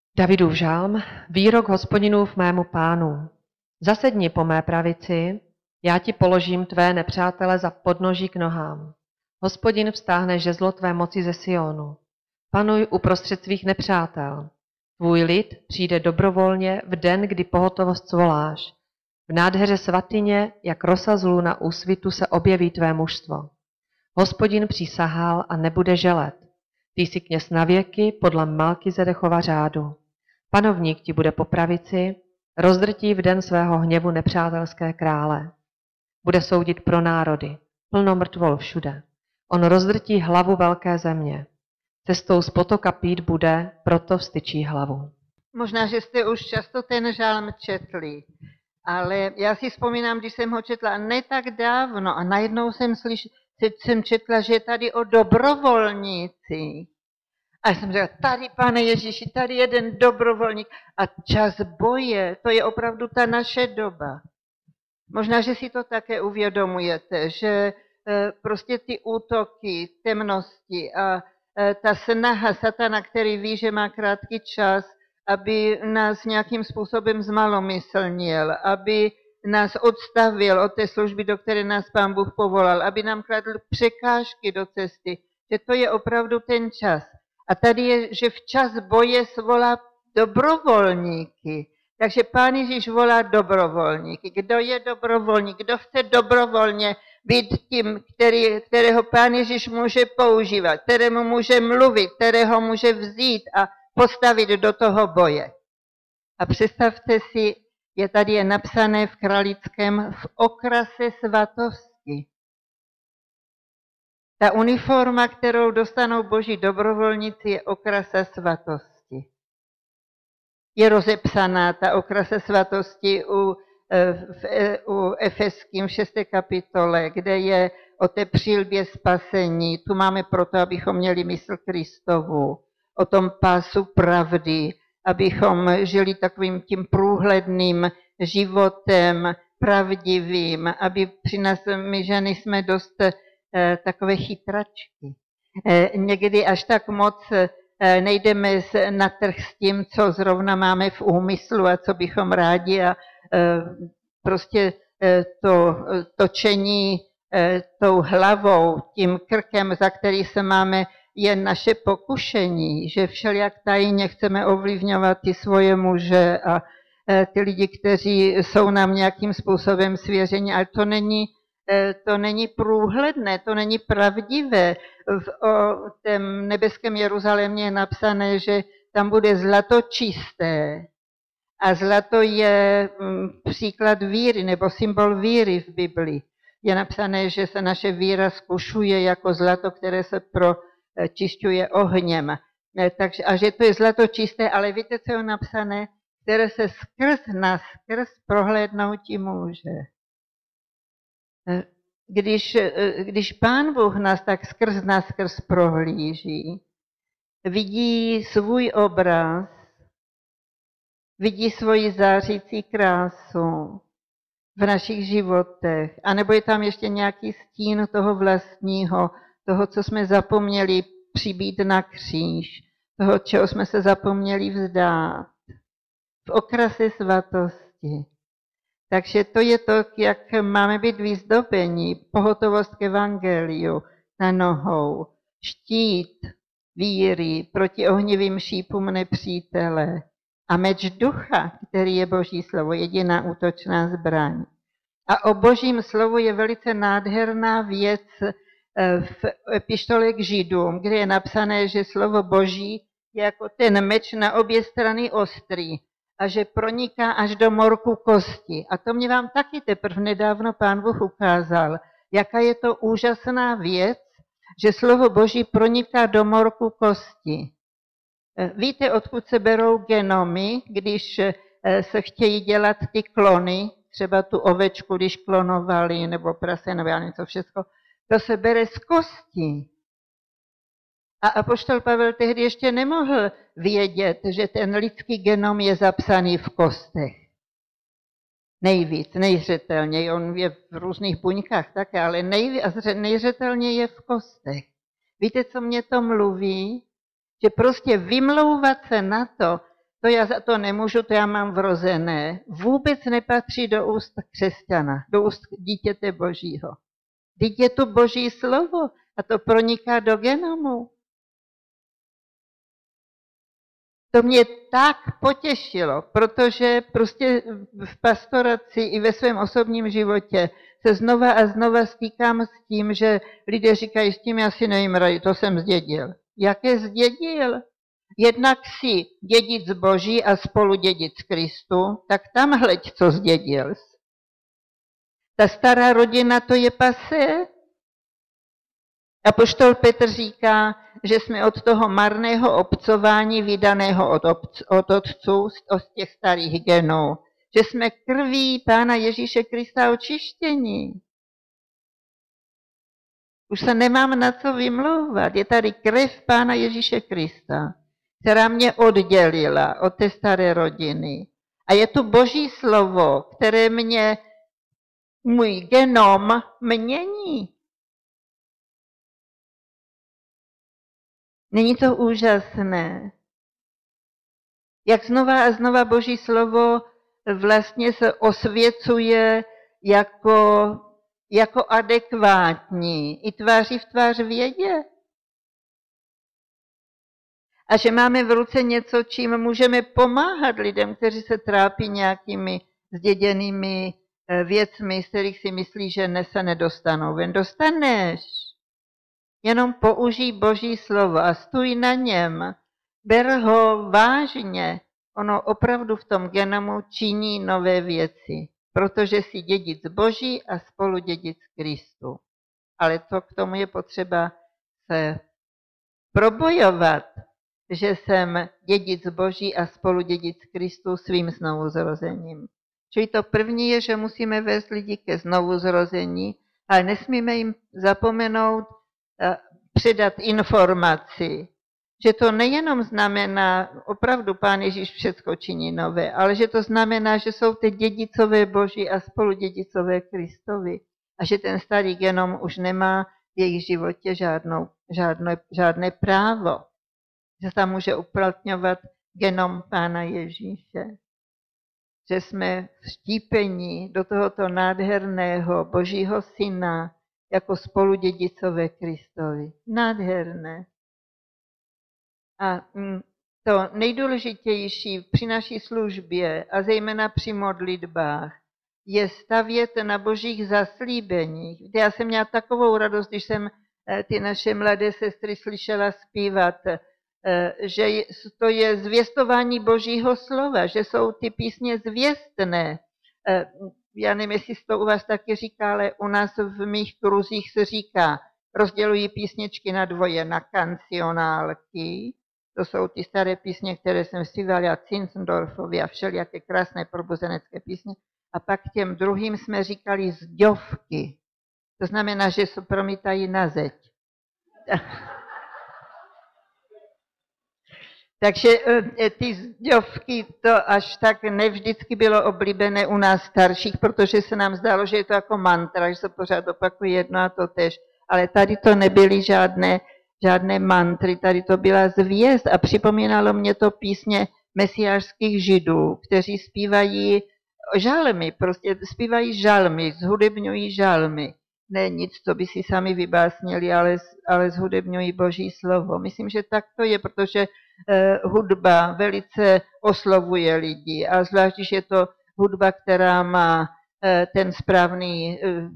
Davidův žalm, výrok Hospodinův mému pánu. Zasedni po mé pravici, já ti položím tvé nepřátele za podnoží k nohám. Hospodin vztáhne žezlo tvé moci ze Sionu. Panuj uprostřed svých nepřátel. Tvůj lid přijde dobrovolně v den, kdy pohotovost svoláš. V nádheře svatyně, jak rosa z luna úsvitu, se objeví tvé mužstvo. Hospodin přísahal a nebude želet. Ty jsi kněz na věky podle Malkizedechova řádu. Panovník ti bude po pravici, rozdrtí v den svého hněvu nepřátelské krále. Bude soudit pro národy, plno mrtvol všude. On rozdrtí hlavu velké země. Cestou z potoka pít bude, proto vstyčí hlavu. Možná, že jste už často ten žalm četli, ale já si vzpomínám, když jsem ho četla ne tak dávno a najednou jsem četla, že je tady o dobrovolnících. A jsem řekla, tady, Pane Ježíši, tady jeden dobrovolník a čas boje, to je opravdu ta naše doba. Možná, že si to také uvědomujete, že prostě ty útoky, temnosti a ta snaha satana, který ví, že má krátký čas, aby nás nějakým způsobem zmalomyslnil, aby nás odstavil od té služby, do které nás Pán Bůh povolal, aby nám kladl překážky do cesty, že to je opravdu ten čas. A tady je, že včas boje svolá dobrovolníky. Takže Pán Ježíš volá dobrovolníky. Kdo je dobrovolník? Kdo chce dobrovolně být tím, kterého Pán Ježíš může používat, kterému může mluvit, kterého může vzít a postavit do toho boje. A představte si, je napsané v Kralickém v okrase svatosti. Ta uniforma, kterou dostanou boží dobrovolníci, je okrasa svatosti. Je rozepsaná ta okrasa svatosti u Efeským 6. kapitole, kde je o té přilbě spasení. Tu máme proto, abychom měli mysl Kristovu, o tom pásu pravdy, abychom žili takovým tím průhledným životem, pravdivým, aby při nás, my ženy jsme dost takové chytračky. Někdy až tak moc nejdeme na trh s tím, co zrovna máme v úmyslu a co bychom rádi a prostě to točení tou hlavou, tím krkem, za který se máme, je naše pokušení, že všelijak tajně chceme ovlivňovat ty svoje muže a ty lidi, kteří jsou nám nějakým způsobem svěřeni, ale to není průhledné, to není pravdivé. O tém nebeském Jeruzalémě je napsané, že tam bude zlato čisté. A zlato je příklad víry nebo symbol víry v Biblii. Je napsané, že se naše víra zkušuje jako zlato, které se pročišťuje ohněm. Takže, a že to je zlato čisté, ale víte, co je napsané? Které se skrz prohlédnoutí může. Když Pán Bůh nás tak skrz prohlíží, vidí svůj obraz, vidí svoji zářící krásu v našich životech, anebo je tam ještě nějaký stín toho vlastního, toho, co jsme zapomněli přibít na kříž, toho, čeho jsme se zapomněli vzdát, v okrase svatosti. Takže to je to, jak máme být vyzdobeni, pohotovost k evangeliu na nohou, štít víry proti ohnivým šípům nepřítele a meč ducha, který je Boží slovo, jediná útočná zbraň. A o Božím slovu je velice nádherná věc v epištole k Židům, kde je napsané, že slovo Boží je jako ten meč na obě strany ostrý a že proniká až do morku kosti. A to mě vám taky teprve nedávno Pán Bůh ukázal, jaká je to úžasná věc, že slovo Boží proniká do morku kosti. Víte, odkud se berou genomy, když se chtějí dělat ty klony, třeba tu ovečku, když klonovali, nebo prase, nebo já něco všechno, to se bere z kostí. A apoštol Pavel tehdy ještě nemohl vědět, že ten lidský genom je zapsaný v kostech. Nejvíc, nejzřetelněji, on je v různých buňkách také, ale nejzřetelněji je v kostech. Víte, co mě to mluví? Že prostě vymlouvat se na to, to já za to nemůžu, to já mám vrozené, vůbec nepatří do úst křesťana, do úst dítěte Božího. Vždyť je to Boží slovo a to proniká do genomu. To mě tak potěšilo, protože prostě v pastoraci i ve svém osobním životě se znova a znova stýkám s tím, že lidé říkají, s tím já si nevím rady, to jsem zdědil. Jaké zdědil? Jednak si dědic Boží a spolu dědic Kristu, tak tam hleď, co zdědil. Ta stará rodina, to je pasé. Apoštol Petr říká, že jsme od toho marného obcování vydaného od otců, od těch starých genů, že jsme krví Pána Ježíše Krista očištění. Už se nemám na co vymlouvat. Je tady krev Pána Ježíše Krista, která mě oddělila od té staré rodiny. A je tu Boží slovo, které mě, můj genom mění. Není to úžasné? Jak znova a znova Boží slovo vlastně se osvěcuje jako adekvátní i tváří v tvář vědě. A že máme v ruce něco, čím můžeme pomáhat lidem, kteří se trápí nějakými zděděnými věcmi, z kterých si myslí, že se nedostanou. Ven dostaneš. Jenom použij Boží slovo a stůj na něm. Ber ho vážně. Ono opravdu v tom genomu činí nové věci, protože jsi dědic Boží a spolu dědic Kristu. Ale to k tomu je potřeba se probojovat, že jsem dědic Boží a spolu dědic Kristu svým znovuzrozením. Čili to první je, že musíme vést lidi ke znovuzrození, ale nesmíme jim zapomenout předat informaci, že to nejenom znamená, opravdu Pán Ježíš všechno činí nové, ale že to znamená, že jsou ty dědicové Boží a spoludědicové Kristovi a že ten starý genom už nemá v jejich životě žádné právo, že tam může uplatňovat genom Pána Ježíše. Že jsme vštípení do tohoto nádherného Božího Syna jako spoludědicové Kristovi. Nádherné. A to nejdůležitější při naší službě a zejména při modlitbách je stavět na Božích zaslíbeních. Já jsem měla takovou radost, když jsem ty naše mladé sestry slyšela zpívat, že to je zvěstování Božího slova, že jsou ty písně zvěstné. Já nevím, jestli to u vás taky říká, ale u nás v mých kruzích se říká, rozdělují písničky na dvoje, na kancionálky, to jsou ty staré písně, které jsem zpívala Zinzendorfovi a všelijaké krásné probuzenecké písně. A pak těm druhým jsme říkali zďovky. To znamená, že se promítají na zeď. Takže ty zďovky to až tak nevždycky bylo oblíbené u nás starších, protože se nám zdálo, že je to jako mantra, že se pořád opakuje jedno a to tež. Ale tady to nebyly žádné mantry, tady to byla zvěst a připomínalo mě to písně mesiářských židů, kteří zpívají žalmy, prostě zpívají žalmy, zhudebňují žalmy. Ne nic, co by si sami vybásnili, ale zhudebňují Boží slovo. Myslím, že tak to je, protože hudba velice oslovuje lidi a zvlášť, když je to hudba, která má ten správný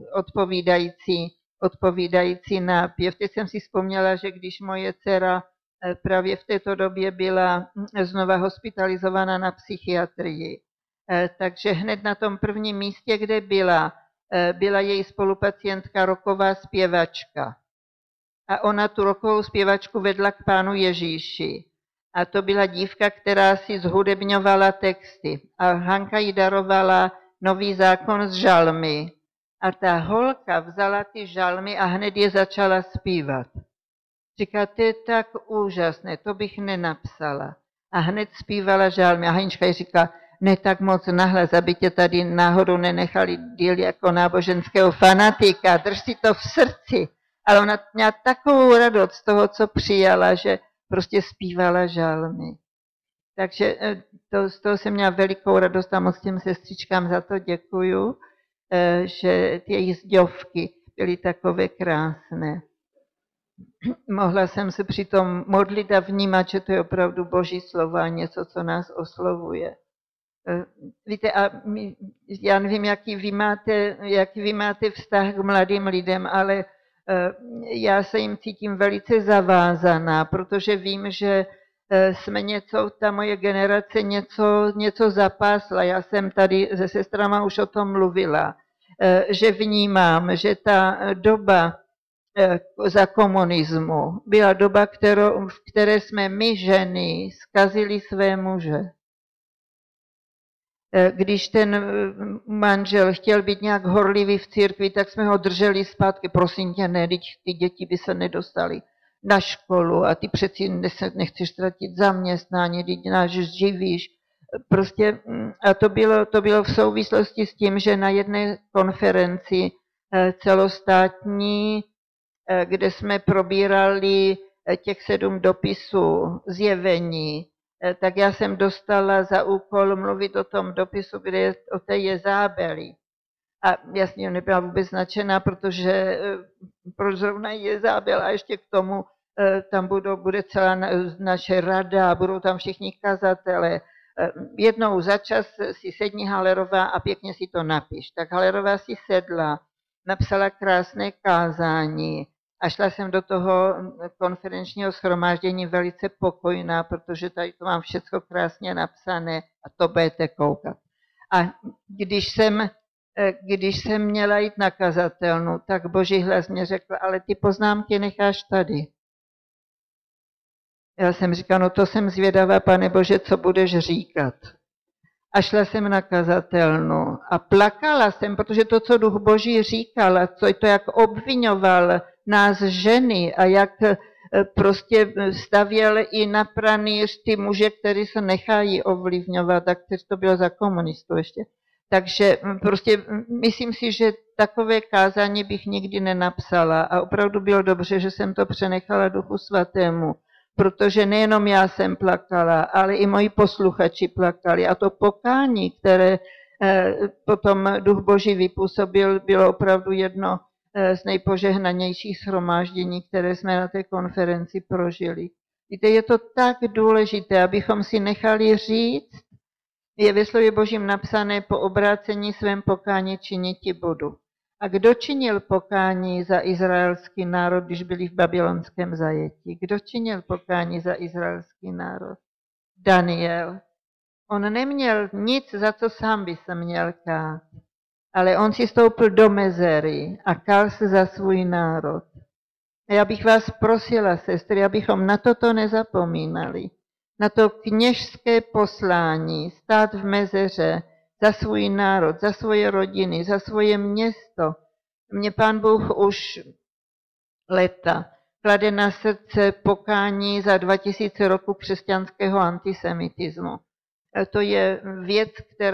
odpovídající nápěv. Teď jsem si vzpomněla, že když moje dcera právě v této době byla znova hospitalizovaná na psychiatrii, takže hned na tom prvním místě, kde byla její spolupacientka rocková zpěvačka. A ona tu rockovou zpěvačku vedla k Pánu Ježíši. A to byla dívka, která si zhudebňovala texty. A Hanka jí darovala Nový zákon z žalmy. A ta holka vzala ty žalmy a hned je začala zpívat. Říká, to je tak úžasné, to bych nenapsala. A hned zpívala žalmy. A Hanička jí říká, ne tak moc nahlas, aby tě tady náhodou nenechali díl jako náboženského fanatika. Drž si to v srdci. Ale ona měla takovou radost z toho, co přijala, že prostě zpívala žalmy. Takže z toho jsem měla velikou radost a moc těm sestřičkám za to děkuju, že ty jejich zděvky byly takové krásné. Mohla jsem se přitom modlit a vnímat, že to je opravdu Boží slovo a něco, co nás oslovuje. Víte, já nevím, jaký vy máte vztah k mladým lidem, ale já se jim cítím velice zavázaná, protože vím, že jsme ta moje generace něco zapásla. Já jsem tady se sestrama už o tom mluvila, že vnímám, že ta doba za komunismu byla doba, v které jsme my ženy zkazili své muže. Když ten manžel chtěl být nějak horlivý v církvi, tak jsme ho drželi zpátky. Prosím tě, ne, ty děti by se nedostaly na školu a ty přeci nechceš ztratit zaměstnání, teď nás živíš. Prostě, a to bylo v souvislosti s tím, že na jedné konferenci celostátní, kde jsme probírali těch 7 dopisů zjevení, tak já jsem dostala za úkol mluvit o tom dopisu, kde je o té Jezábeli. A já s ním nebyla vůbec značená, protože proč zrovna Jezábel a ještě k tomu tam bude celá naše rada a budou tam všichni kazatelé. Jednou za čas si sedni Hallerová a pěkně si to napiš. Tak Hallerová si sedla, napsala krásné kázání a šla jsem do toho konferenčního shromáždění velice pokojná, protože tady to mám všechno krásně napsané a to budete koukat. A když jsem měla jít na kazatelnu, tak Boží hlas mě řekl, ale ty poznámky necháš tady. Já jsem říkala, no to jsem zvědavá, Pane Bože, co budeš říkat. A šla jsem na kazatelnu a plakala jsem, protože to, co Duch Boží říkal, a to, jak obvinoval nás ženy a jak prostě stavěl i na pranýř ty muže, kteří se nechají ovlivňovat, a kteří to bylo za komunistů ještě. Takže prostě myslím si, že takové kázání bych nikdy nenapsala a opravdu bylo dobře, že jsem to přenechala Duchu Svatému, protože nejenom já jsem plakala, ale i moji posluchači plakali a to pokání, které potom Duch Boží vypůsobil, bylo opravdu jedno z nejpožehnanějších shromáždění, které jsme na té konferenci prožili. Víte, je to tak důležité, abychom si nechali říct, je ve slově Božím napsané, po obrácení svém pokání činiti budu. A kdo činil pokání za izraelský národ, když byli v babylonském zajetí? Kdo činil pokání za izraelský národ? Daniel. On neměl nic, za co sám by se měl kát, ale on si stoupil do mezery a kál se za svůj národ. A já bych vás prosila, sestry, abychom na toto nezapomínali. Na to kněžské poslání, stát v mezeře za svůj národ, za svoje rodiny, za svoje město. Mně Pán Bůh už leta klade na srdce pokání za 2000 roků křesťanského antisemitismu. To je věc,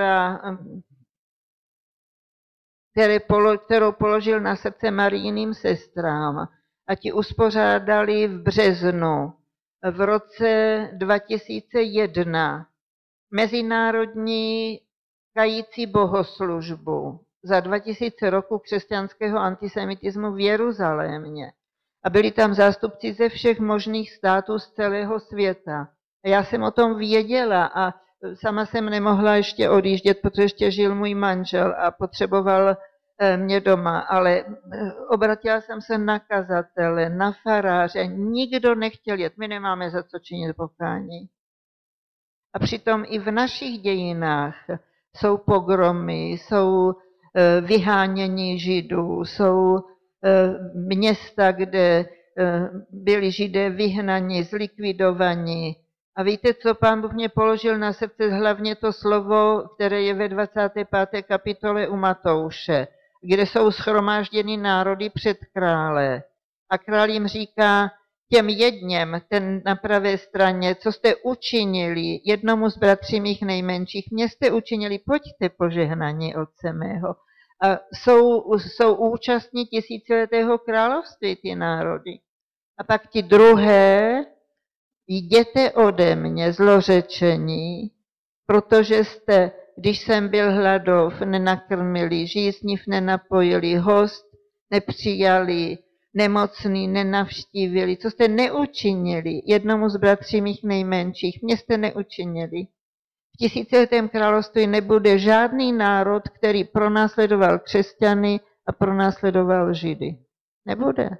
kterou položil na srdce Marijiným sestrám a ti uspořádali v březnu v roce 2001 mezinárodní kající bohoslužbu za 2000 roků křesťanského antisemitismu v Jeruzalémě. A byli tam zástupci ze všech možných států z celého světa. A já jsem o tom věděla a sama jsem nemohla ještě odjíždět, protože ještě žil můj manžel a potřeboval mě doma, ale obratila jsem se na kazatele, na faráře, nikdo nechtěl jet, my nemáme za co činit pokání. A přitom i v našich dějinách jsou pogromy, jsou vyhánění Židů, jsou města, kde byli Židé vyhnaní, zlikvidovaní. A víte, co Pán Bůh mě položil na srdce, hlavně to slovo, které je ve 25. kapitole u Matouše, kde jsou shromážděny národy před krále. A král jim říká těm jedněm, ten na pravé straně, co jste učinili jednomu z bratří mých nejmenších, mě jste učinili, pojďte požehnaní Otce mého. A jsou účastní tisíciletého království ty národy. A pak ti druhé, jděte ode mě, zlořečení, protože jste, když jsem byl hladov, nenakrmili, žízniv nenapojili, host nepřijali, nemocný nenavštívili. Co jste neučinili jednomu z bratří mých nejmenších, mě jste neučinili. V tisíciletém království nebude žádný národ, který pronásledoval křesťany a pronásledoval židy. Nebude.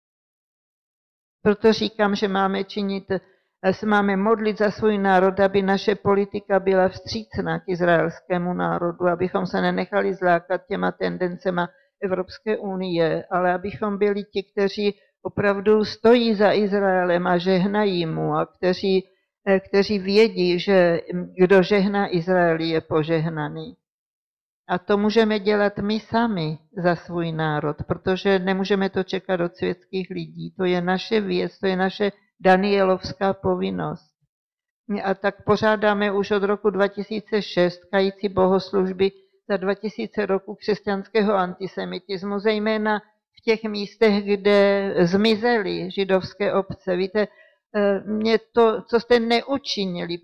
Proto říkám, že máme modlit za svůj národ, aby naše politika byla vstřícná k izraelskému národu, abychom se nenechali zlákat těma tendencema Evropské unie, ale abychom byli ti, kteří opravdu stojí za Izraelem a žehnají mu a kteří vědí, že kdo žehná Izraeli, je požehnaný. A to můžeme dělat my sami za svůj národ, protože nemůžeme to čekat od světských lidí. To je naše věc, to je naše danielovská povinnost. A tak pořádáme už od roku 2006 kající bohoslužby za 2000 roků křesťanského antisemitismu, zejména v těch místech, kde zmizely židovské obce. Víte, mě to, co jste neučinili,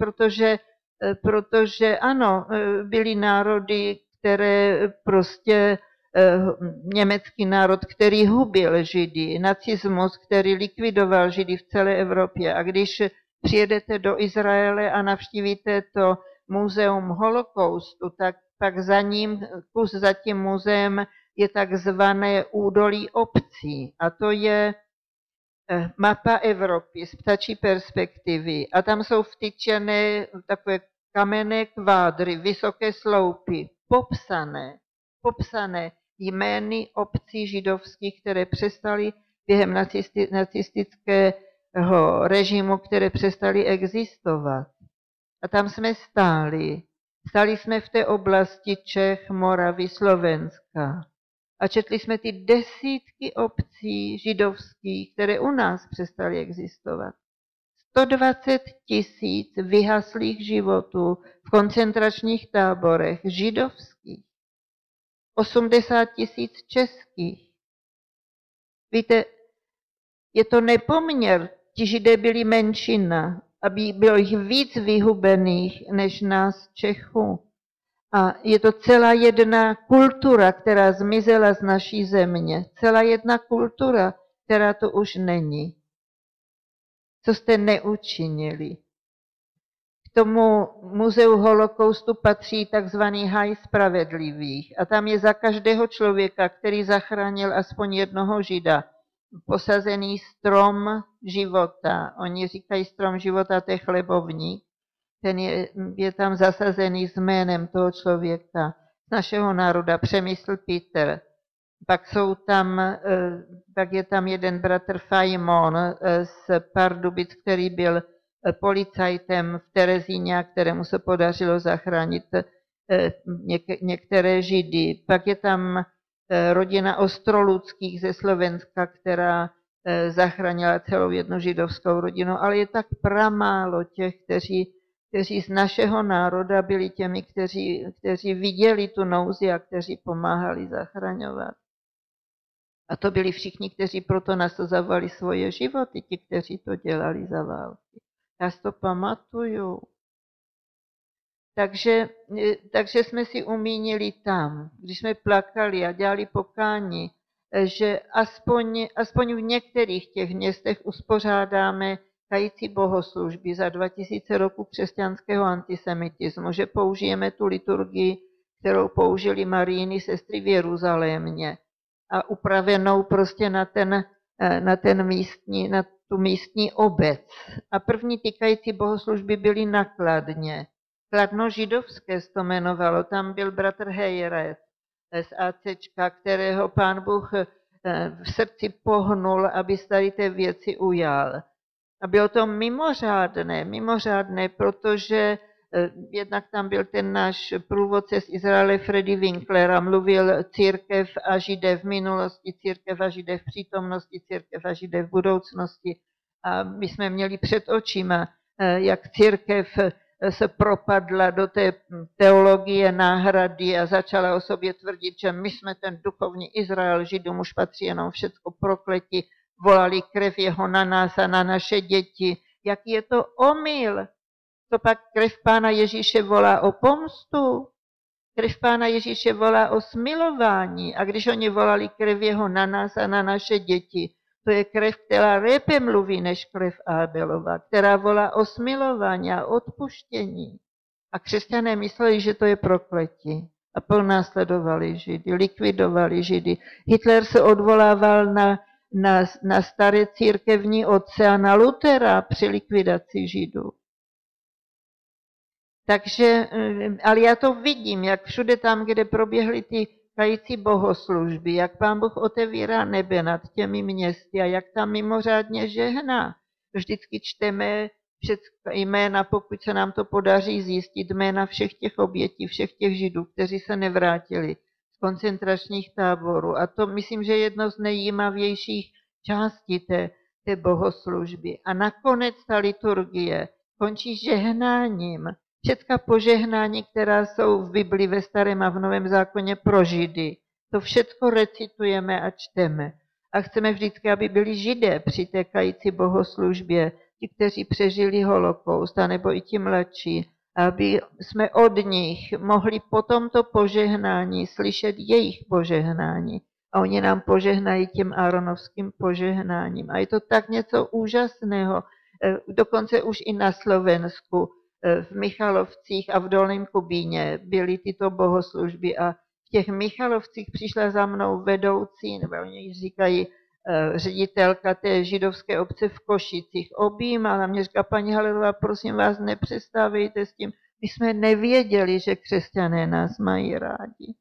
protože ano, byly národy, které prostě německý národ, který hubil Židy, nacismus, který likvidoval Židy v celé Evropě. A když přijedete do Izraele a navštívíte to muzeum holokaustu, tak pak kus za tím muzeem je takzvané údolí obcí. A to je mapa Evropy z ptačí perspektivy. A tam jsou vtyčené takové kamenné kvádry, vysoké sloupy, popsané jmény obcí židovských, které přestaly během nacistického režimu, které přestaly existovat. A tam jsme stáli. Stáli jsme v té oblasti Čech, Moravy, Slovenska. A četli jsme ty desítky obcí židovských, které u nás přestaly existovat. 120 000 vyhaslých životů v koncentračních táborech židovských. 80 000 českých. Víte, je to nepoměr. Ti Židé byli menšina, aby bylo jich víc vyhubených než nás Čechů. A je to celá jedna kultura, která zmizela z naší země. Celá jedna kultura, která to už není. Co jste neučinili? K tomu muzeu holokaustu patří takzvaný háj spravedlivých. A tam je za každého člověka, který zachránil aspoň jednoho Žida, posazený strom života. Oni říkají strom života, to je chlebovník. Ten je tam zasazený s jménem toho člověka z našeho národa, Přemysl Peter. Pak je tam jeden bratr Fajmon z Pardubic, který byl policajtem v Terezíně, kterému se podařilo zachránit některé Židy. Pak je tam rodina Ostroluckých ze Slovenska, která zachránila celou jednu židovskou rodinu, ale je tak pramálo těch, kteří z našeho národa byli těmi, kteří viděli tu nouzi a kteří pomáhali zachraňovat. A to byli všichni, kteří proto nasazovali svoje životy, ti, kteří to dělali za války. Já si to pamatuju. Takže jsme si umínili tam, když jsme plakali a dělali pokání, že aspoň v některých těch městech uspořádáme kající bohoslužby za 2000 roků křesťanského antisemitismu, že použijeme tu liturgii, kterou použili Marijiny sestry v Jeruzalémě a upravenou prostě na tu místní obec. A první týkající bohoslužby byly na Kladně. Kladno židovské se to jmenovalo, tam byl bratr Hejret z ACčka, kterého Pán Bůh v srdci pohnul, aby z tady té věci ujal. A bylo to mimořádné, protože jednak tam byl ten náš průvodce z Izraele Freddy Winkler a mluvil církev a Židé v minulosti, církev a Židé v přítomnosti, církev a Židé v budoucnosti. A my jsme měli před očima, jak církev se propadla do té teologie náhrady a začala o sobě tvrdit, že my jsme ten duchovní Izrael, Židům už patří jenom všecko prokleti, volali krev jeho na nás a na naše děti, jaký je to omyl. To pak krev Pána Ježíše volá o pomstu. Krev Pána Ježíše volá o smilování. A když oni volali krev jeho na nás a na naše děti, to je krev, která lépe mluví než krev Abelova, která volá o smilování a odpuštění. A křesťané mysleli, že to je prokletí. A pronásledovali Židy, likvidovali Židy. Hitler se odvolával na staré církevní otce a na Lutera při likvidaci Židů. Takže, ale já to vidím, jak všude tam, kde proběhly ty kající bohoslužby, jak Pán Bůh otevírá nebe nad těmi městy a jak tam mimořádně žehná. Vždycky čteme jména, pokud se nám to podaří zjistit, jména všech těch obětí, všech těch Židů, kteří se nevrátili z koncentračních táborů. A to myslím, že je jedno z nejjímavějších částí té bohoslužby. A nakonec ta liturgie končí žehnáním. Všechna požehnání, která jsou v Bibli ve Starém a v Novém zákoně pro Židy, to všechno recitujeme a čteme. A chceme vždycky, aby byli Židé při té kající bohoslužbě, ti, kteří přežili holokaust, anebo i ti mladší, aby jsme od nich mohli po tomto požehnání slyšet jejich požehnání. A oni nám požehnají tím Áronovským požehnáním. A je to tak něco úžasného, dokonce už i na Slovensku, v Michalovcích a v Dolním Kubíně byly tyto bohoslužby a v těch Michalovcích přišla za mnou vedoucí, nebo oni říkají ředitelka té židovské obce v Košicích, objímala mě, říká, paní Halelová, prosím vás, nepřestávejte s tím, my jsme nevěděli, že křesťané nás mají rádi.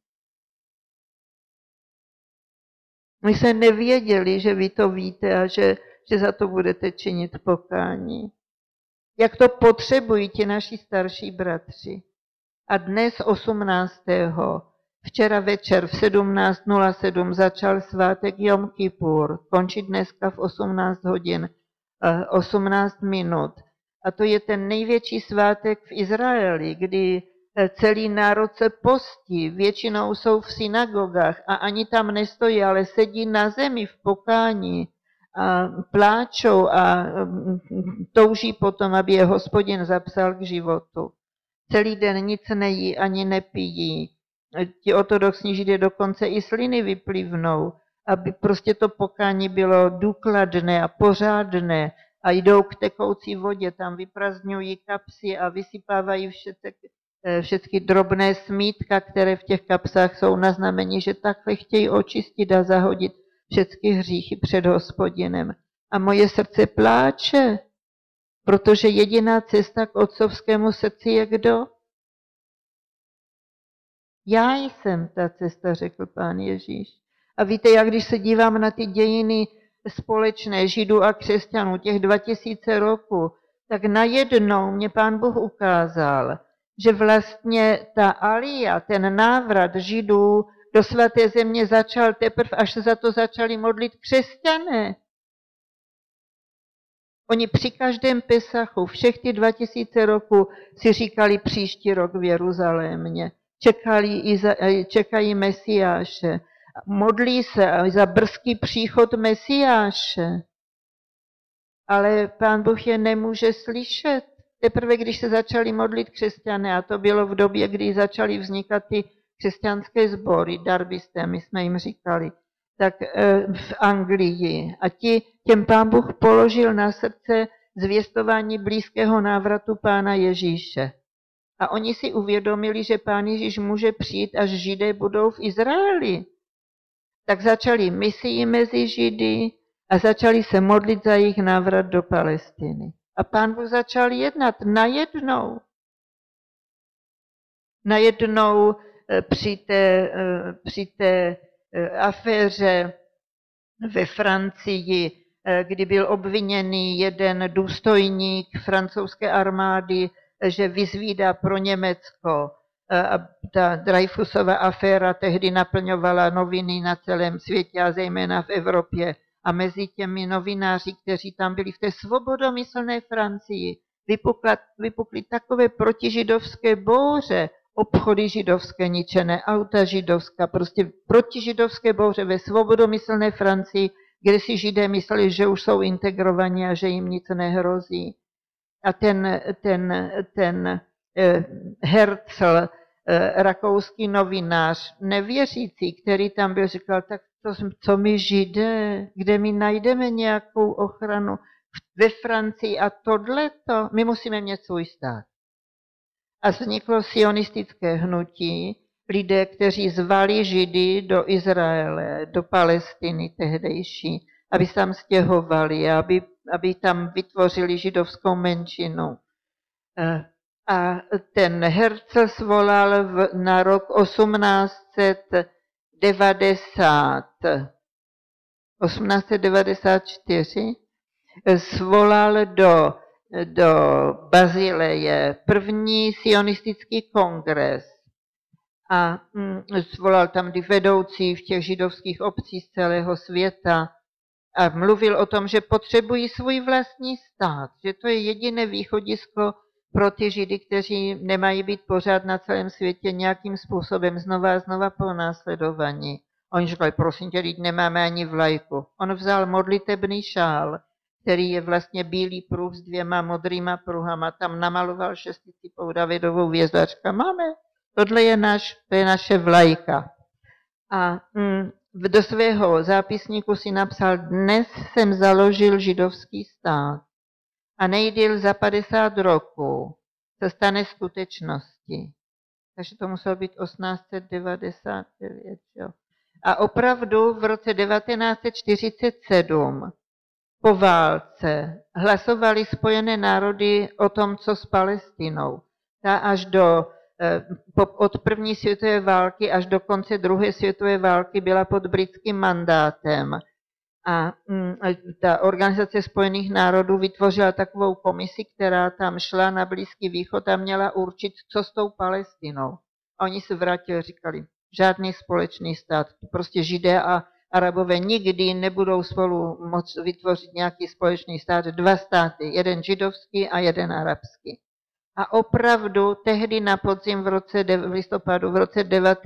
My jsme nevěděli, že vy to víte a že za to budete činit pokání. Jak to potřebují ti naši starší bratři. A dnes 18. včera večer v 17:07 začal svátek Jom Kippur, končí dneska v 18 hodin 18 minut. A to je ten největší svátek v Izraeli, kdy celý národ se postí, většinou jsou v synagogách a ani tam nestojí, ale sedí na zemi v pokání. A pláčou a touží potom, aby je Hospodin zapsal k životu. Celý den nic nejí ani nepijí. Ti ortodoxní Židé dokonce i sliny vyplivnou, aby prostě to pokání bylo důkladné a pořádné a jdou k tekoucí vodě, tam vyprazdňují kapsy a vysypávají všechny drobné smítka, které v těch kapsách jsou na znamení, že takhle chtějí očistit a zahodit všechny hříchy před Hospodinem. A moje srdce pláče, protože jediná cesta k otcovskému srdci je kdo? Já jsem ta cesta, řekl Pán Ježíš. A víte, jak když se dívám na ty dějiny společné Židů a křesťanů, těch 2000 roků, tak najednou mě Pán Bůh ukázal, že vlastně ta alia, ten návrat Židů do svaté země začal teprve, až se za to začali modlit křesťané. Oni při každém Pesachu, všech ty 2000 roků si říkali příští rok v Jeruzalémě. Čekají Mesiáše. Modlí se za brzký příchod Mesiáše. Ale Pán Bůh je nemůže slyšet. Teprve, když se začali modlit křesťané, a to bylo v době, kdy začaly vznikat ty křesťanské sbory, darbisté, my jsme jim říkali, tak v Anglii. A těm Pán Bůh položil na srdce zvěstování blízkého návratu Pána Ježíše. A oni si uvědomili, že Pán Ježíš může přijít, až Židé budou v Izraeli. Tak začali misii mezi Židy a začali se modlit za jejich návrat do Palestiny. A Pán Bůh začal jednat najednou. Najednou při té aféře ve Francii, kdy byl obviněný jeden důstojník francouzské armády, že vyzvídá pro Německo. A ta Dreyfusova aféra tehdy naplňovala noviny na celém světě a zejména v Evropě. A mezi těmi novináři, kteří tam byli v té svobodomyslné Francii, vypukly takové protižidovské bouře, obchody židovské ničené, auta židovská, prostě protižidovské bouře ve svobodomyslné Francii, kde si Židé mysleli, že už jsou integrovaní a že jim nic nehrozí. A ten Herzl, rakouský novinář, nevěřící, který tam byl, říkal, tak co my Židé, kde my najdeme nějakou ochranu ve Francii a tohleto, my musíme mít svůj stát. A vzniklo sionistické hnutí, lidé, kteří zvali Židy do Izraele, do Palestiny tehdejší, aby se tam stěhovali, aby tam vytvořili židovskou menšinu. A ten Herzl svolal na rok 1894, svolal do Bazileje první sionistický kongres a svolal tam vedoucí v těch židovských obcí z celého světa a mluvil o tom, že potřebují svůj vlastní stát, že to je jediné východisko pro ty Židy, kteří nemají být pořád na celém světě nějakým způsobem znova a znova pronásledovaní. Oni říkali, prosím tě, nemáme ani vlajku. On vzal modlitebný šál, který je vlastně bílý pruh s 2 modrýma pruhama, tam namaloval 6cípou Davidovou hvězdu a říkal, máme, tohle je to je naše vlajka. A do svého zápisníku si napsal, dnes jsem založil židovský stát a nejdýl za 50 roků se stane skutečností. Takže to muselo být 1899. Jo. A opravdu v roce 1947 po válce hlasovali Spojené národy o tom, co s Palestinou. Ta až od první světové války až do konce druhé světové války byla pod britským mandátem. A ta Organizace spojených národů vytvořila takovou komisi, která tam šla na Blízký východ a měla určit, co s tou Palestinou. A oni se vrátili, říkali, žádný společný stát, prostě Židé a Arabové nikdy nebudou spolu moct vytvořit nějaký společný stát, 2 státy, jeden židovský a jeden arabský. A opravdu tehdy na podzim v listopadu v roce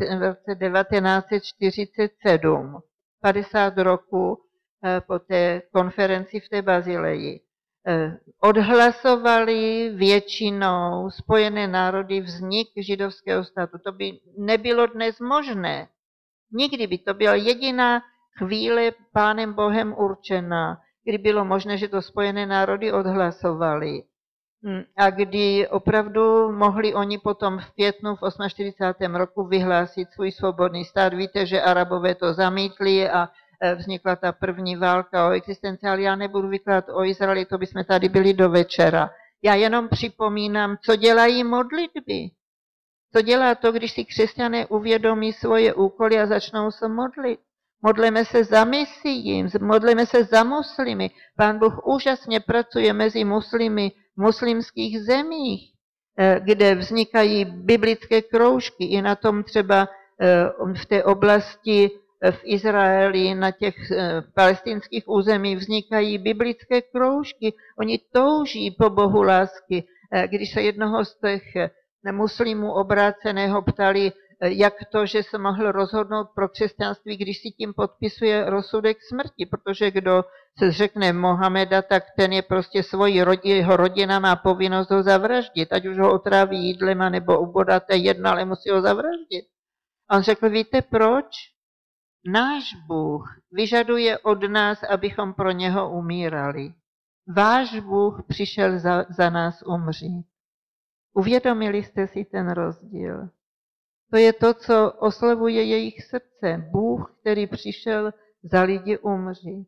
1947, 50 roků po té konferenci v té Bazileji, odhlasovali většinou Spojené národy vznik židovského státu. To by nebylo dnes možné. Nikdy by to byla jediná chvíle Pánem Bohem určená, kdy bylo možné, že to Spojené národy odhlasovali. A kdy opravdu mohli oni potom v květnu v 48. roku vyhlásit svůj svobodný stát. Víte, že Arabové to zamítli a vznikla ta první válka o existenci, ale já nebudu vykládat o Izraeli, to bychom tady byli do večera. Já jenom připomínám, co dělají modlitby. Co dělá to, když si křesťané uvědomí svoje úkoly a začnou se modlit. Modlíme se za Mesií, modlíme se za muslimy. Pán Bůh úžasně pracuje mezi muslimy v muslimských zemích, kde vznikají biblické kroužky. I na tom třeba v té oblasti v Izraeli, na těch palestinských územích vznikají biblické kroužky. Oni touží po Bohu lásky. Když se jednoho z těch muslimů obráceného ptali, jak to, že se mohl rozhodnout pro křesťanství, když si tím podpisuje rozsudek smrti, protože kdo se zřekne Mohameda, tak ten je prostě jeho rodina má povinnost ho zavraždit, ať už ho otráví jídlem, nebo ubodáte jedno, ale musí ho zavraždit. A on řekl, víte proč? Náš Bůh vyžaduje od nás, abychom pro něho umírali. Váš Bůh přišel za nás umřít. Uvědomili jste si ten rozdíl? To je to, co oslovuje jejich srdce. Bůh, který přišel za lidi umřít.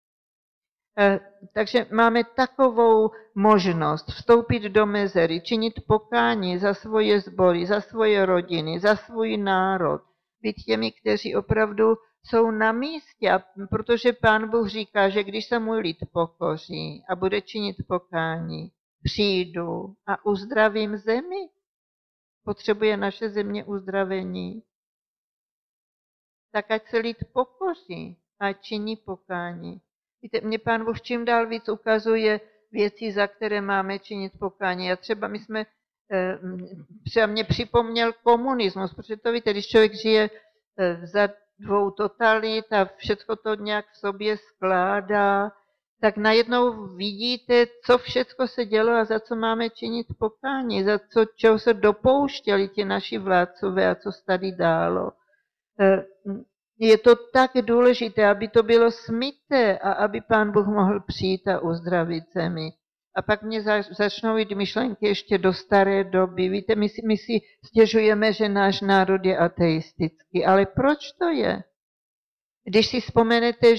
Takže máme takovou možnost vstoupit do mezery, činit pokání za svoje sbory, za svoje rodiny, za svůj národ. Být těmi, kteří opravdu jsou na místě, protože Pán Bůh říká, že když se můj lid pokoří a bude činit pokání, přijdu a uzdravím zemi. Potřebuje naše země uzdravení. Tak ať se lid pokoří a činí pokání. Víte, mě Pán Bůh čím dál víc ukazuje věci, za které máme činit pokání. A třeba mě připomněl komunismus, protože to víte, když člověk žije za 2 totalit a všechno to nějak v sobě skládá, tak najednou vidíte, co všechno se dělo a za co máme činit pokání, za co, čeho se dopouštěli ti naši vládcové a co se tady dálo. Je to tak důležité, aby to bylo smyté a aby Pán Bůh mohl přijít a uzdravit zemi. A pak mě začnou jít myšlenky ještě do staré doby. Víte, my si stěžujeme, že náš národ je ateistický, ale proč to je? Když si vzpomenete,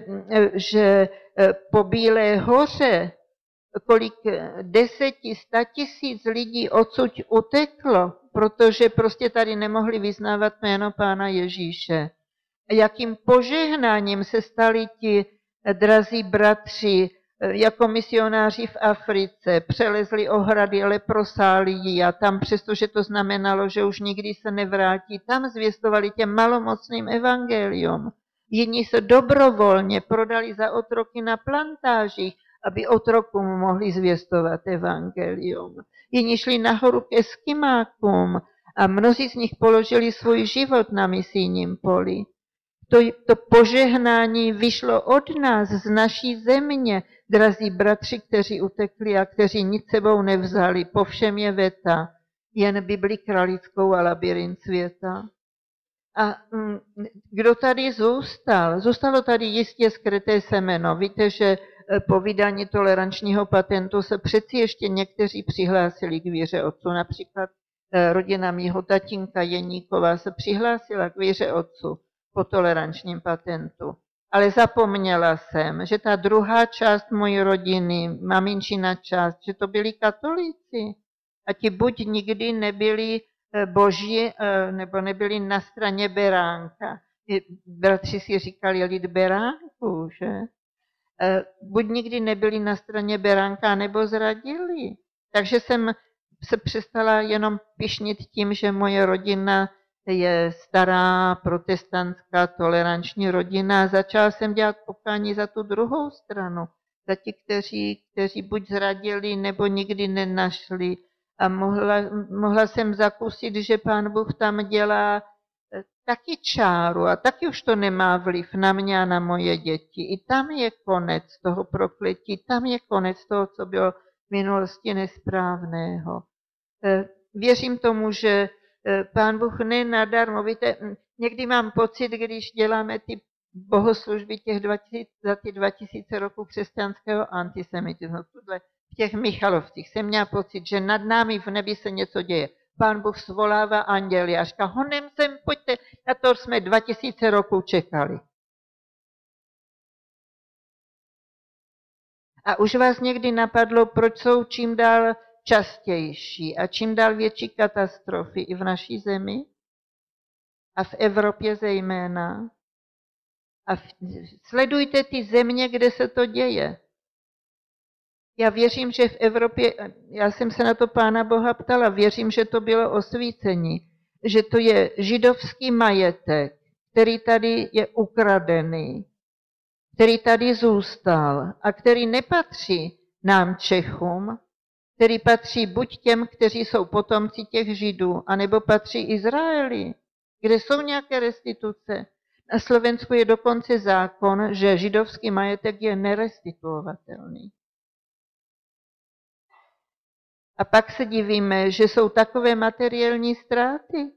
že po Bílé hoře kolik 10, 100 tisíc lidí odsud uteklo, protože prostě tady nemohli vyznávat jméno Pána Ježíše. Jakým požehnáním se stali ti drazí bratři jako misionáři v Africe, přelezli ohrady leprosálii a tam, přestože to znamenalo, že už nikdy se nevrátí, tam zvěstovali těm malomocným evangelium. Jiní se dobrovolně prodali za otroky na plantážích, aby otrokům mohli zvěstovat evangelium. Jiní šli nahoru ke skimákům a mnozí z nich položili svůj život na misijním poli. To požehnání vyšlo od nás, z naší země, drazí bratři, kteří utekli a kteří nic sebou nevzali. Po všem je veta, jen Bibli kralickou a labyrint světa. A kdo tady zůstal? Zůstalo tady jistě skryté semeno. Víte, že po vydání tolerančního patentu se přeci ještě někteří přihlásili k víře otců. Například rodina mýho tatínka Jeníková se přihlásila k víře otců po tolerančním patentu. Ale zapomněla jsem, že ta druhá část mojí rodiny, maminčina část, že to byli katolíci. A ti buď nikdy nebyli boží, nebo nebyli na straně beránka. Bratři si říkali lid beránku, že? Buď nikdy nebyli na straně beránka, nebo zradili. Takže jsem se přestala jenom pyšnit tím, že moje rodina je stará protestantská toleranční rodina a začala jsem dělat pokání za tu druhou stranu, za ti, kteří buď zradili, nebo nikdy nenašli. A mohla jsem zakusit, že Pán Bůh tam dělá taky čáru a taky už to nemá vliv na mě a na moje děti. I tam je konec toho prokletí, tam je konec toho, co bylo v minulosti nesprávného. Věřím tomu, že Pán Bůh nenadarmo. Víte, někdy mám pocit, když děláme ty bohoslužby za ty 2000 roků křesťanského antisemitismu, v těch Michalovcích jsem měla pocit, že nad námi v nebi se něco děje. Pán Bůh svolává anděli a říká, honem sem, pojďte, na to jsme 2000 roků čekali. A už vás někdy napadlo, proč jsou čím dál častější a čím dál větší katastrofy i v naší zemi a v Evropě zejména. A sledujte ty země, kde se to děje. Já věřím, že v Evropě, já jsem se na to Pána Boha ptala, věřím, že to bylo osvícení, že to je židovský majetek, který tady je ukradený, který tady zůstal a který nepatří nám Čechům, který patří buď těm, kteří jsou potomci těch Židů, anebo patří Izraeli, kde jsou nějaké restituce. Na Slovensku je dokonce zákon, že židovský majetek je nerestituovatelný. A pak se divíme, že jsou takové materiální ztráty.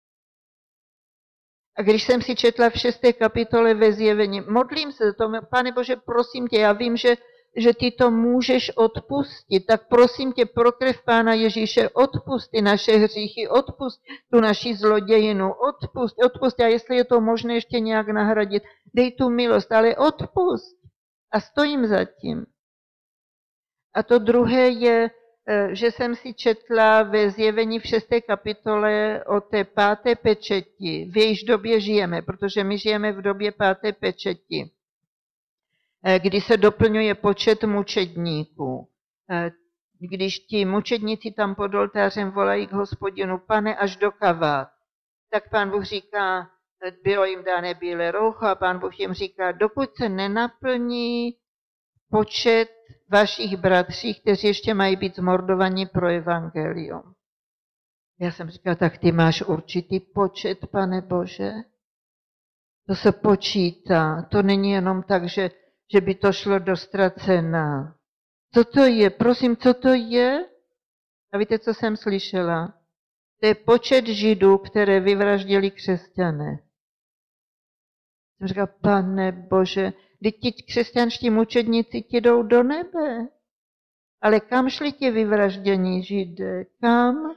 A když jsem si četla v 6. kapitole ve Zjevení, modlím se za to, Pane Bože, prosím tě, já vím, že ty to můžeš odpustit, tak prosím tě, pro krev Pána Ježíše, odpusti naše hříchy, odpust tu naši zlodějinu, odpust a jestli je to možné ještě nějak nahradit, dej tu milost, ale odpust. A stojím za tím. A to druhé je, že jsem si četla ve Zjevení v 6. kapitole o té 5. pečeti. V jejíž době žijeme, protože my žijeme v době 5. pečeti, kdy se doplňuje počet mučedníků. Když ti mučedníci tam pod oltářem volají k Hospodinu, Pane, až dokavát, tak Pán Bůh říká, bylo jim dané bílé roucho a Pán Bůh jim říká, dokud se nenaplní počet vašich bratří, kteří ještě mají být zmordovaní pro evangelium. Já jsem říkala, tak ty máš určitý počet, Pane Bože? To se počítá. To není jenom tak, že že by to šlo do ztracena. Co to je? Prosím, co to je? A víte, co jsem slyšela? To je počet Židů, které vyvraždili křesťané. Jsem říkala, Pane Bože, teď ti křesťanští mučedníci ti jdou do nebe. Ale kam šli ti vyvraždění Židé? Kam?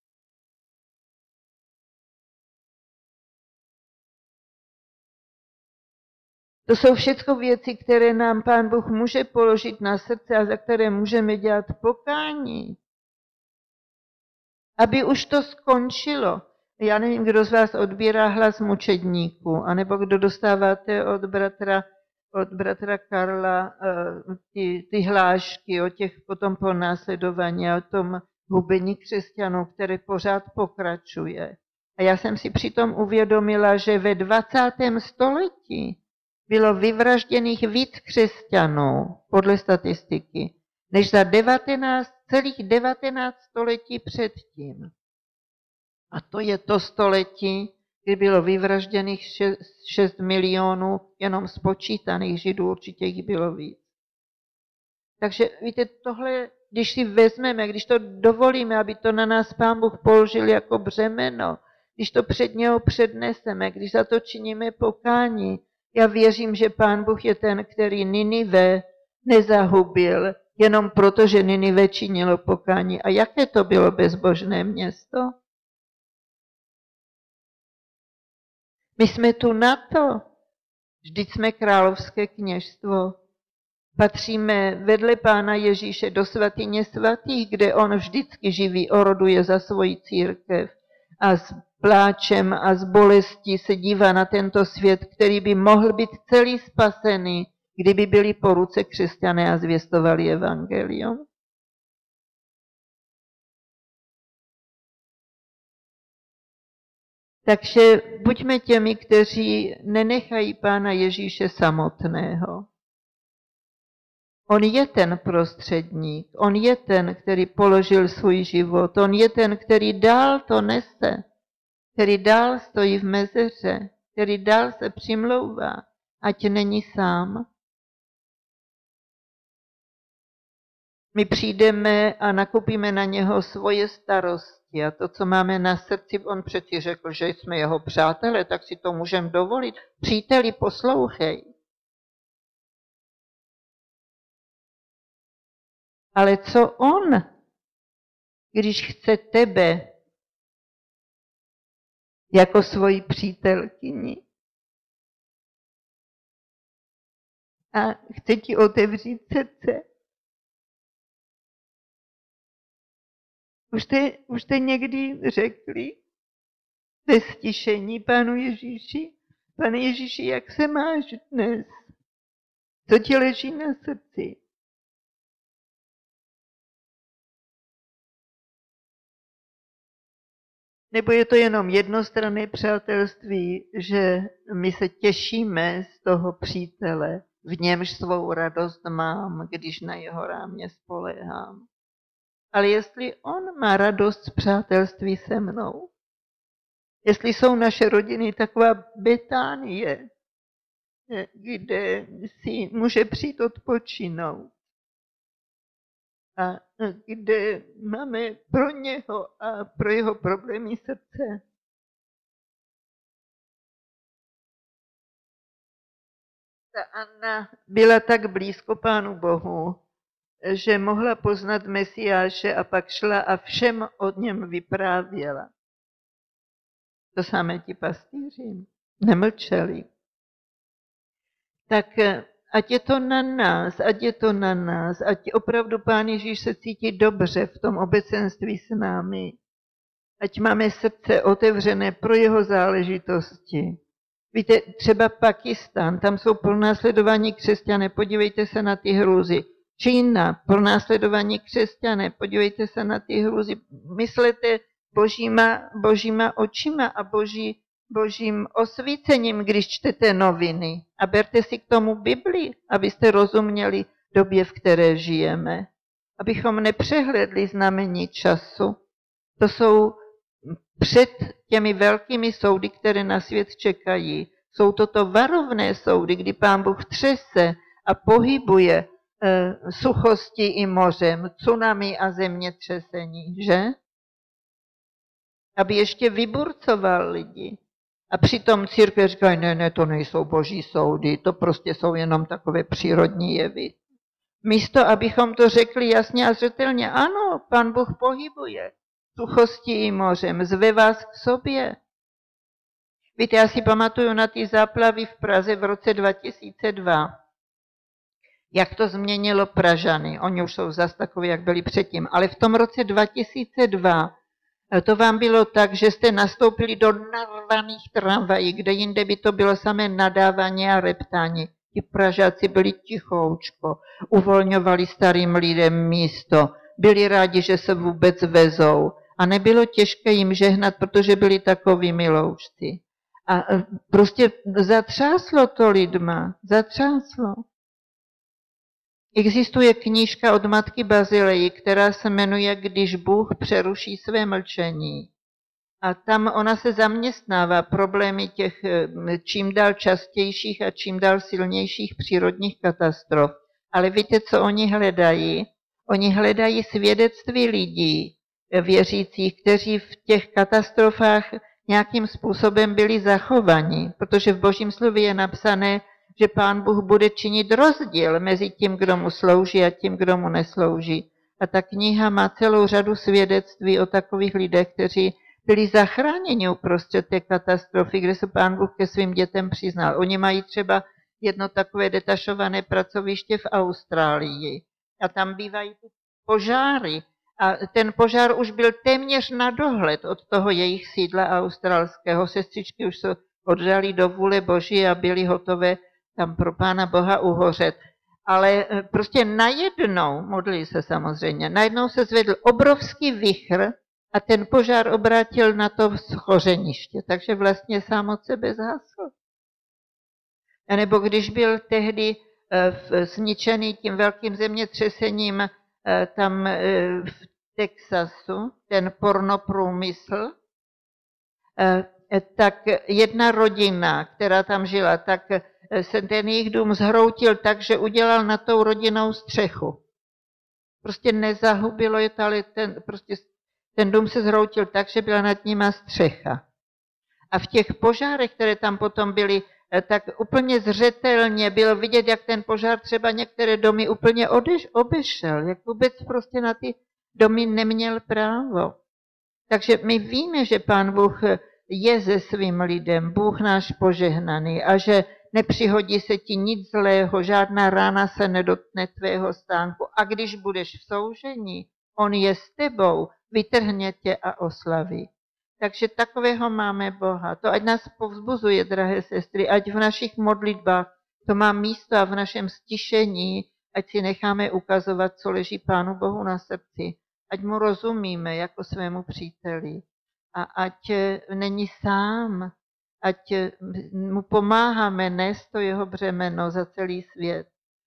To jsou všechno věci, které nám Pán Bůh může položit na srdce a za které můžeme dělat pokání. Aby už to skončilo. Já nevím, kdo z vás odbírá hlas mučedníků, anebo kdo dostáváte od bratra Karla ty hlášky o tom pronásledování a o tom hubení křesťanů, které pořád pokračuje. A já jsem si přitom uvědomila, že ve 20. století bylo vyvražděných víc křesťanů, podle statistiky, než za celých 19 století předtím. A to je to století, kdy bylo vyvražděných 6 milionů jenom spočítaných Židů, určitě jich bylo víc. Takže víte, tohle, když si vezmeme, když to dovolíme, aby to na nás Pán Bůh položil jako břemeno, když to před něho předneseme, když za to činíme pokání, já věřím, že Pán Bůh je ten, který Ninive nezahubil, jenom proto, že Ninive činilo pokání. A jaké to bylo bezbožné město? My jsme tu na to. Vždyť jsme královské kněžstvo. Patříme vedle Pána Ježíše do svatyně svatých, kde on vždycky živý oroduje za svoji církev a s pláčem a s bolestí se dívá na tento svět, který by mohl být celý spasený, kdyby byli po ruce křesťané a zvěstovali evangelium. Takže buďme těmi, kteří nenechají Pána Ježíše samotného. On je ten prostředník, on je ten, který položil svůj život, on je ten, který dál to nese, který dál stojí v mezeře, který dál se přimlouvá, ať není sám. My přijdeme a nakupíme na něho svoje starosti a to, co máme na srdci, on přeci řekl, že jsme jeho přátelé, tak si to můžeme dovolit. Příteli, poslouchej. Ale co on, když chce tebe jako svoji přítelkyni a chce ti otevřít srdce? Už jste někdy řekli ve stišení Pánu Ježíši, Pane Ježíši, jak se máš dnes? Co ti leží na srdci? Nebo je to jenom jednostranné přátelství, že my se těšíme z toho přítele, v němž svou radost mám, když na jeho rámě spoléhám. Ale jestli on má radost z přátelství se mnou, jestli jsou naše rodiny taková Betánie, kde si může přijít odpočinout a kde máme pro něho a pro jeho problémy srdce. Ta Anna byla tak blízko Pánu Bohu, že mohla poznat Mesiáše a pak šla a všem o něm vyprávěla. To samé ti pastýři nemlčeli. Tak ať je to na nás, ať opravdu Pán Ježíš se cítí dobře v tom obecenství s námi. Ať máme srdce otevřené pro jeho záležitosti. Víte, třeba Pakistán, tam jsou pronásledovaní křesťané, podívejte se na ty hrůzy. Čína, pronásledovaní křesťané, podívejte se na ty hrůzy. Myslete božíma očima a božím osvícením, když čtete noviny. A berte si k tomu Bibli, abyste rozuměli době, v které žijeme. Abychom nepřehledli znamení času. To jsou před těmi velkými soudy, které na svět čekají. Jsou toto varovné soudy, kdy Pán Bůh třese a pohybuje suchosti i mořem, tsunami a zemětřesení, že? Aby ještě vyburcoval lidi. A přitom církev říkají, ne, to nejsou boží soudy, to prostě jsou jenom takové přírodní jevy. Místo, abychom to řekli jasně a zřetelně, ano, Pán Bůh pohybuje suchostí i mořem, zve vás k sobě. Víte, já si pamatuju na ty záplavy v Praze v roce 2002, jak to změnilo Pražany. Oni už jsou zas takový, jak byli předtím. Ale v tom roce 2002 to vám bylo tak, že jste nastoupili do narvaných tramvají, kde jinde by to bylo samé nadávání a reptání. Ti Pražáci byli tichoučko, uvolňovali starým lidem místo, byli rádi, že se vůbec vezou a nebylo těžké jim žehnat, protože byli takoví miloučci. A prostě zatřáslo to lidma, zatřáslo. Existuje knížka od matky Bazileji, která se jmenuje Když Bůh přeruší své mlčení. A tam ona se zaměstnává problémy těch čím dál častějších a čím dál silnějších přírodních katastrof. Ale víte, co oni hledají? Oni hledají svědectví lidí, věřících, kteří v těch katastrofách nějakým způsobem byli zachovaní, protože v Božím slově je napsané, že Pán Bůh bude činit rozdíl mezi tím, kdo mu slouží a tím, kdo mu neslouží. A ta kniha má celou řadu svědectví o takových lidech, kteří byli zachráněni uprostřed té katastrofy, kde se Pán Bůh ke svým dětem přiznal. Oni mají třeba jedno takové detašované pracoviště v Austrálii a tam bývají požáry. A ten požár už byl téměř na dohled od toho jejich sídla australského. Sestřičky už se oddali do vůle Boží a byly hotové tam pro Pána Boha uhořet. Ale prostě najednou, modlí se samozřejmě, najednou se zvedl obrovský vichr a ten požár obrátil na to schořeniště. Takže vlastně sám od sebe zhasl. A nebo když byl tehdy zničený tím velkým zemětřesením tam v Texasu, ten pornoprůmysl, tak jedna rodina, která tam žila, tak se ten jejich dům zhroutil tak, že udělal na tou rodinou střechu. Prostě nezahubilo je to, ale ten dům se zhroutil tak, že byla nad nima střecha. A v těch požárech, které tam potom byly, tak úplně zřetelně bylo vidět, jak ten požár třeba některé domy úplně obešel, jak vůbec prostě na ty domy neměl právo. Takže my víme, že Pán Bůh je se svým lidem, Bůh náš požehnaný a že nepřihodí se ti nic zlého, žádná rána se nedotkne tvého stánku. A když budeš v soužení, on je s tebou, vytrhne tě a oslaví. Takže takového máme Boha. To ať nás povzbuzuje, drahé sestry, ať v našich modlitbách to má místo a v našem stišení, ať si necháme ukazovat, co leží Pánu Bohu na srdci. Ať mu rozumíme jako svému příteli. A ať není sám, ať mu pomáháme nést to jeho břemeno za celý svět.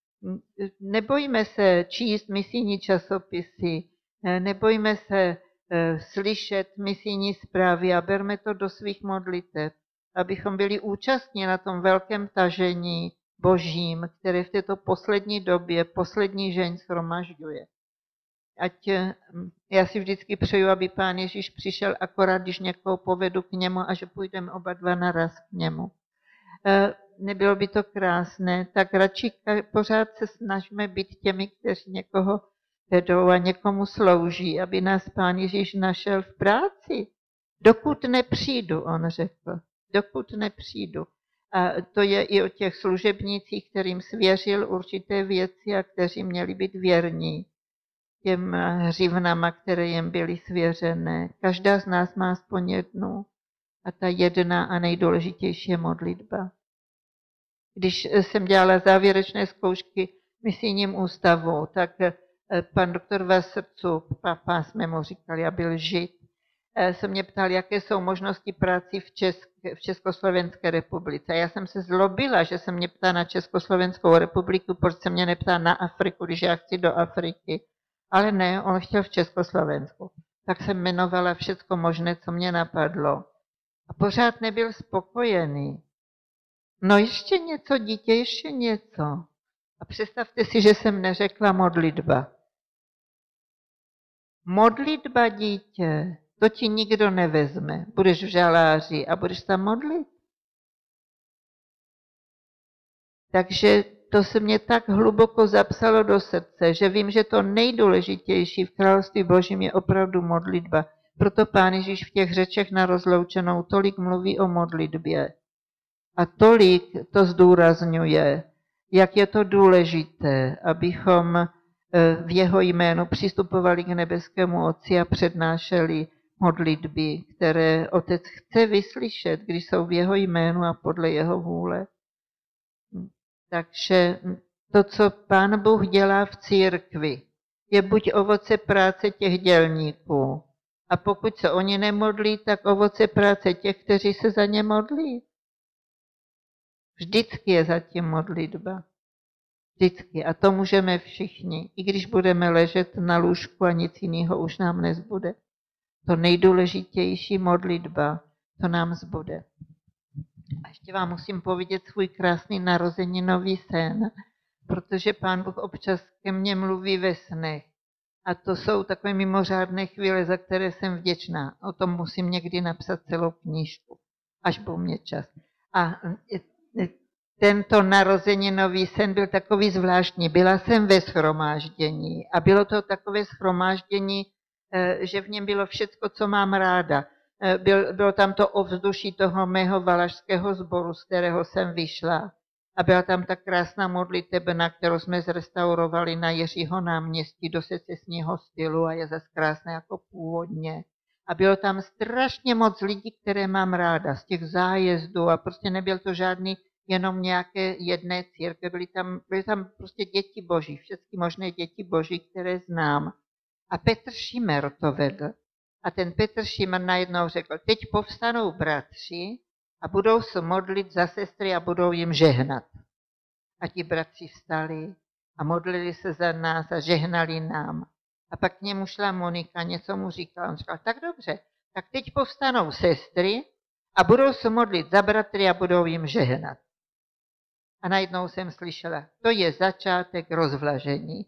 Nebojme se číst misijní časopisy, nebojme se slyšet misijní zprávy a berme to do svých modlitev, abychom byli účastní na tom velkém tažení Božím, které v této poslední době, poslední žeň shromažďuje. Ať já si vždycky přeju, aby Pán Ježíš přišel akorát, když někoho povedu k němu a že půjdeme oba dva naraz k němu. Nebylo by to krásné, tak radši pořád se snažíme být těmi, kteří někoho vedou a někomu slouží, aby nás Pán Ježíš našel v práci. Dokud nepřijdu, on řekl, dokud nepřijdu. A to je i o těch služebnících, kterým svěřil určité věci a kteří měli být věrní těm hřivnama, které jim byly svěřené. Každá z nás má aspoň jednu a ta jedna a nejdůležitější je modlitba. Když jsem dělala závěrečné zkoušky v misijním ústavu, tak pan doktor Vasrců, papa jsme mu říkali, a byl Žid, se mě ptal, jaké jsou možnosti práci v Československé republice. Já jsem se zlobila, že se mě ptá na Československou republiku, proč se mě neptá na Afriku, když já chci do Afriky. Ale ne, on chtěl v Československu. Tak jsem jmenovala všecko možné, co mě napadlo. A pořád nebyl spokojený. No ještě něco, dítě, ještě něco. A představte si, že jsem neřekla modlitba. Modlitba, dítě, to ti nikdo nevezme. Budeš v žaláři a budeš tam modlit. Takže to se mě tak hluboko zapsalo do srdce, že vím, že to nejdůležitější v království Božím je opravdu modlitba. Proto Pán Ježíš v těch řečech na rozloučenou tolik mluví o modlitbě. A tolik to zdůrazňuje, jak je to důležité, abychom v jeho jménu přistupovali k nebeskému Otci a přednášeli modlitby, které Otec chce vyslyšet, když jsou v jeho jménu a podle jeho vůle. Takže to, co Pán Bůh dělá v církvi, je buď ovoce práce těch dělníků, a pokud se oni nemodlí, tak ovoce práce těch, kteří se za ně modlí. Vždycky je zatím modlitba. Vždycky. A to můžeme všichni. I když budeme ležet na lůžku a nic jiného už nám nezbude. To nejdůležitější modlitba, to nám zbude. A ještě vám musím povědět svůj krásný narozeninový sen, protože Pán Bůh občas ke mně mluví ve snech. A to jsou takové mimořádné chvíle, za které jsem vděčná. O tom musím někdy napsat celou knížku, až bude mě čas. A tento narozeninový sen byl takový zvláštní. Byla jsem ve shromáždění a bylo to takové shromáždění, že v něm bylo všecko, co mám ráda. Bylo tam to ovzduší toho mého valašského sboru, z kterého jsem vyšla. A byla tam ta krásná modlitebna, kterou jsme zrestaurovali na Jiřího náměstí do secesního stylu a je zase krásné jako původně. A bylo tam strašně moc lidí, které mám ráda, z těch zájezdů a prostě nebyl to žádný jenom nějaké jedné církve, byly tam prostě děti boží, všechny možné děti boží, které znám. A Petr Šimer to vedl. A ten Petr Šimer najednou řekl, teď povstanou bratři a budou se modlit za sestry a budou jim žehnat. A ti bratři vstali a modlili se za nás a žehnali nám. A pak k němu šla Monika, něco mu říkala. On říkal, tak dobře, tak teď povstanou sestry a budou se modlit za bratry a budou jim žehnat. A najednou jsem slyšela, to je začátek rozvlažení.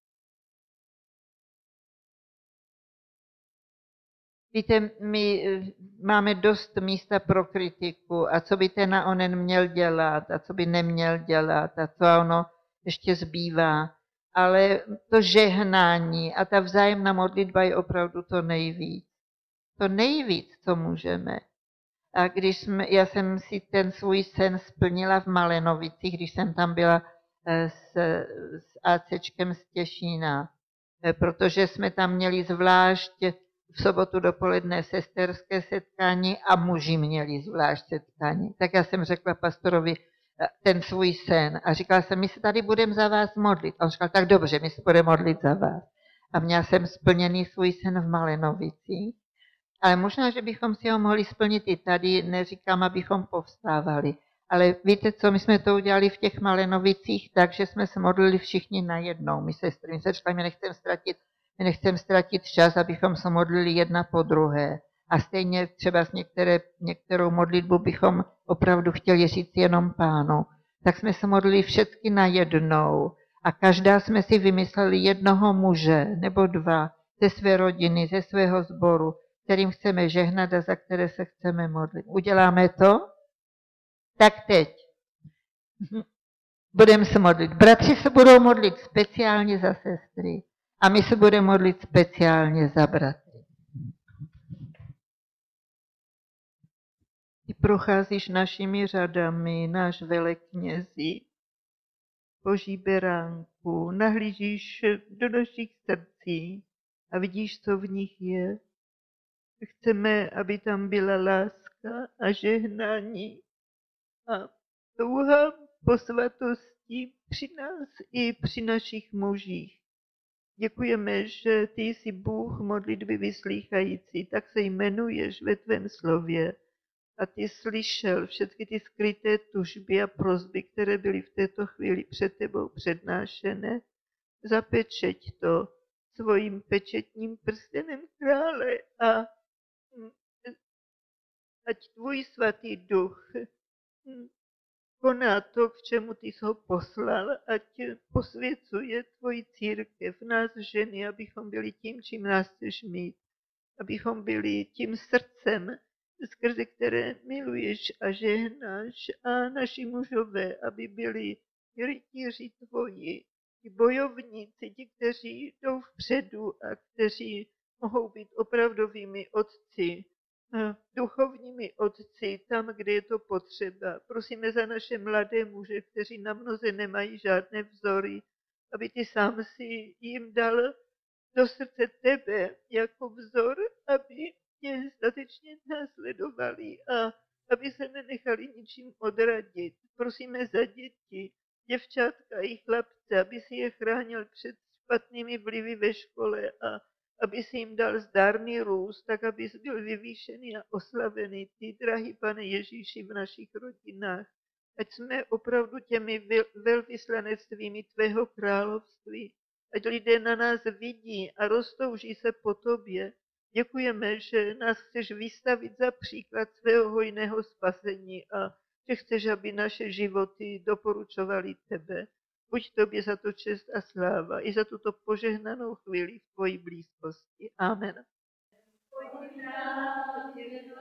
Víte, my máme dost místa pro kritiku a co by ten a onen měl dělat a co by neměl dělat a co ono ještě zbývá. Ale to žehnání a ta vzájemná modlitba je opravdu to nejvíc. To nejvíc, co můžeme. A já jsem si ten svůj sen splnila v Malenovicích, když jsem tam byla s ACčkem z Těšína, protože jsme tam měli zvlášť v sobotu dopoledne sesterské setkání a muži měli zvlášť setkání. Tak já jsem řekla pastorovi ten svůj sen a říkala jsem, my se tady budeme za vás modlit. A on říkal, tak dobře, my se budeme modlit za vás. A měla jsem splněný svůj sen v Malenovicích. Ale možná, že bychom si ho mohli splnit i tady, neříkám, abychom povstávali. Ale víte co, my jsme to udělali v těch Malenovicích tak, že jsme se modlili všichni najednou. My sestry, my se říkali, my nechceme ztratit čas, abychom se modlili jedna po druhé. A stejně třeba s některou modlitbu bychom opravdu chtěli říct jenom Pánu. Tak jsme se modlili všechny najednou a každá jsme si vymysleli jednoho muže nebo dva ze své rodiny, ze svého sboru, kterým chceme žehnat a za které se chceme modlit. Uděláme to? Tak teď. Budeme se modlit. Bratři se budou modlit speciálně za sestry a my se budeme modlit speciálně za bratry. Ty procházíš našimi řadami, náš veleknězi, Boží beránku, nahlížíš do našich srdcí a vidíš, co v nich je. Chceme, aby tam byla láska a žehnání a touha po svatosti při nás i při našich mužích. Děkujeme, že ty jsi Bůh modlitby vyslýchající, tak se jmenuješ ve tvém slově. A ty slyšel všechny ty skryté tužby a prosby, které byly v této chvíli před tebou přednášené. Zapečeť to svým pečetním prstenem krále a ať tvůj svatý duch koná to, k čemu ty jsi ho poslal, ať posvěcuje tvoji církev, nás ženy, abychom byli tím, čím nás chceš mít, abychom byli tím srdcem, skrze které miluješ a žehnáš, a naši mužové, aby byli rytíři tvoji, ti bojovníci, ti, kteří jdou vpředu a kteří mohou být opravdovými otci, duchovními otci tam, kde je to potřeba. Prosíme za naše mladé muže, kteří na mnoze nemají žádné vzory, aby ty sám si jim dal do srdce tebe jako vzor, aby tě statečně následovali a aby se nenechali ničím odradit. Prosíme za děti, děvčátka i chlapce, aby si je chránil před špatnými vlivy ve škole a aby si jim dal zdárný růst, tak aby jsi byl vyvýšený a oslavený, ty, drahý Pane Ježíši, v našich rodinách. Ať jsme opravdu těmi velvyslanectvími tvého království, ať lidé na nás vidí a roztouží se po tobě. Děkujeme, že nás chceš vystavit za příklad svého hojného spasení a že chceš, aby naše životy doporučovaly tebe. Buď tobě za to čest a sláva i za tuto požehnanou chvíli v tvojí blízkosti. Amen.